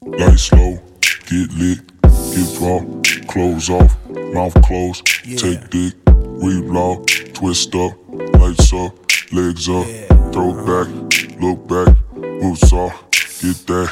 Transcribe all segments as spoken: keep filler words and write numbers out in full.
Lights low, get lit, get dropped, clothes off, mouth closed, yeah. Take dick, re-block, twist up, lights up, legs up, yeah. Throw uh-huh. back, look back, boots off, get that.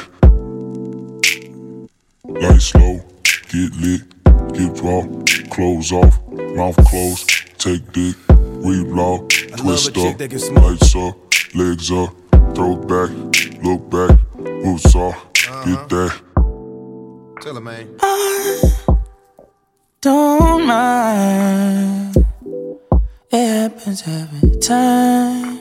Lights low, get lit, get dropped, clothes off, mouth closed, take dick, re-block, twist up, lights up, legs up, throw back, look back, boots off, uh-huh. get that. Tell her, man. I don't mind. It happens every time.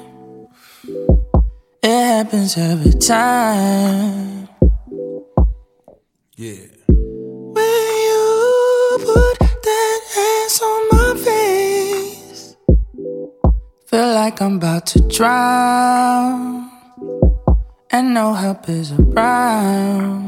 It happens every time. Yeah. When you put that ass on my face, feel like I'm about to drown, and no help is around.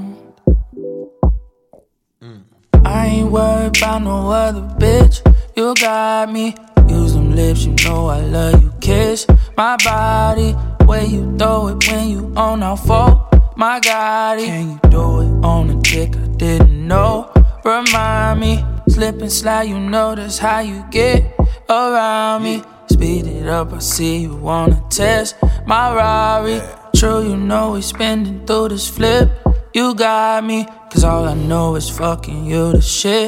I ain't worried about no other bitch. You got me. Use them lips, you know I love you. Kiss my body, where you throw it when you on our phone. My God, can you do it on a dick I didn't know? Remind me, slip and slide, you know that's how you get around me. Speed it up, I see you wanna test my Rari. True, you know we spinning through this flip. You got me, cause all I know is fucking you the shit.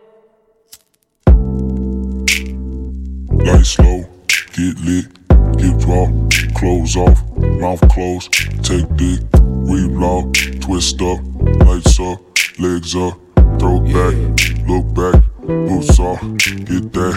Lights low, get lit, get dropped, clothes off, mouth closed, take dick, re-block, twist up, lights up, legs up, throw back, look back, boots off, get that.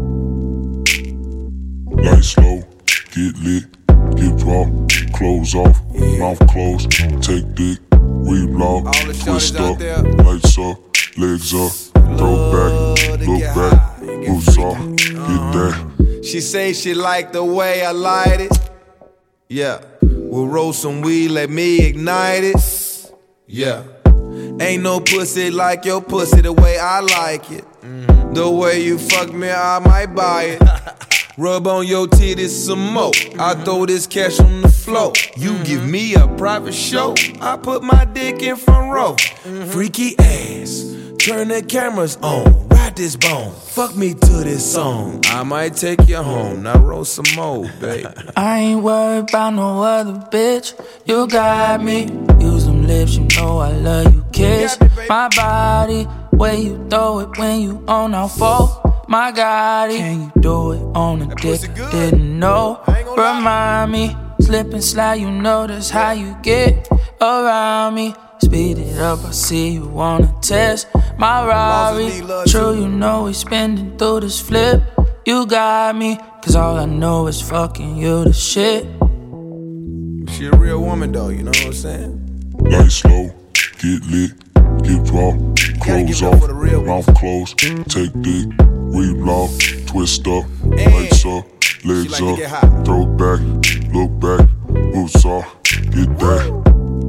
Lights low, get lit, get dropped, clothes off, mouth closed, take dick, re-block, twist up, lights up, legs up, throw back, look back, boots off, get that. She say she like the way I light it. Yeah, we'll roll some weed, let me ignite it. Yeah, ain't no pussy like your pussy the way I like it. The way you fuck me, I might buy it. Rub on your titties some more. I throw this cash on the floor. You give me a private show. I put my dick in front row. Freaky ass, turn the cameras on. Ride this bone, fuck me to this song. I might take you home, now roll some more, baby. I ain't worried about no other bitch. You got me. Use them lips, you know I love you. Kiss my body, where you throw it when you on our phone. My God, can you do it on a dick I didn't know? Remind me, slip and slide, you know that's how you get around me. Speed it up, I see you wanna test my Rari. True, you know we spinning through this flip. You got me, cause all I know is fucking you the shit. She a real woman though, you know what I'm saying? Lights low, get lit, get dropped, clothes off, mouth closed, take dick, re-block, twist up, lights up, legs up, throw back, look back, boots off, get that.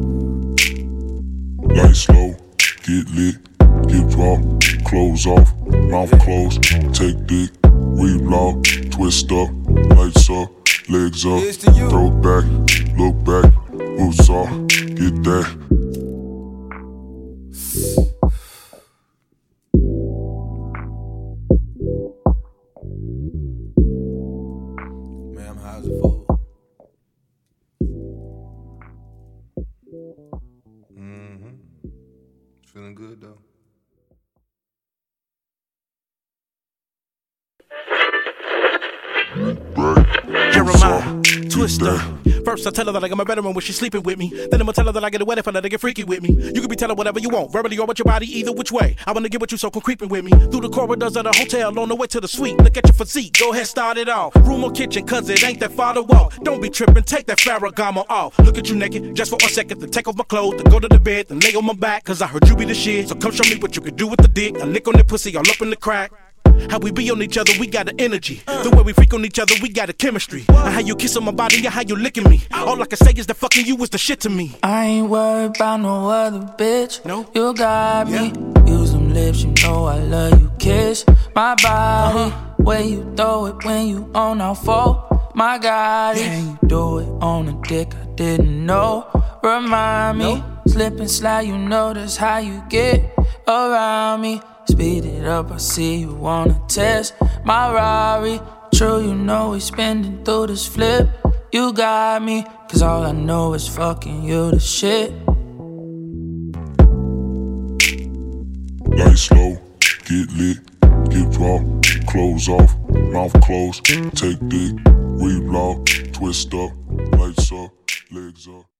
Lights low, get lit, get dropped, clothes off, mouth closed, take dick, re-block, twist up, lights up, legs up, throw back, look back, boots off, get that. Man, I'm high as a fool. Mm-hmm. Feeling good though. Jeremiah, Twister. First I tell her that I got my veteran when she's sleeping with me. Then I'ma tell her that I get a wet if I let her get freaky with me. You can be telling whatever you want, verbally or with your body, either which way. I wanna get with you, so come creeping with me. Through the corridors of the hotel, on the way to the suite. Look at your physique, go ahead, start it off. Room or kitchen, cause it ain't that far to walk. Don't be tripping, take that Ferragamo off. Look at you naked, just for a second, then take off my clothes, then go to the bed, then lay on my back. Cause I heard you be the shit, so come show me what you can do with the dick. I lick on that pussy all up in the crack. How we be on each other, we got an energy. The way we freak on each other, we got a chemistry. And how you kiss on my body, and how you licking me. All I can say is that fucking you was the shit to me. I ain't worried about no other bitch. No? You got me. Yeah. Use them lips, you know I love you. Kiss my body, uh-huh. Where you throw it when you on our phone. My God, yeah. Can you do it on a dick I didn't know? Remind me, no. Slip and slide, you know that's how you get around me. Speed it up, I see you wanna test my Rari. True, you know we spinning through this flip. You got me, cause all I know is fucking you the shit. Lights low, get lit, get dropped, clothes off, mouth closed, take dick, reblock, twist up, lights up, legs up.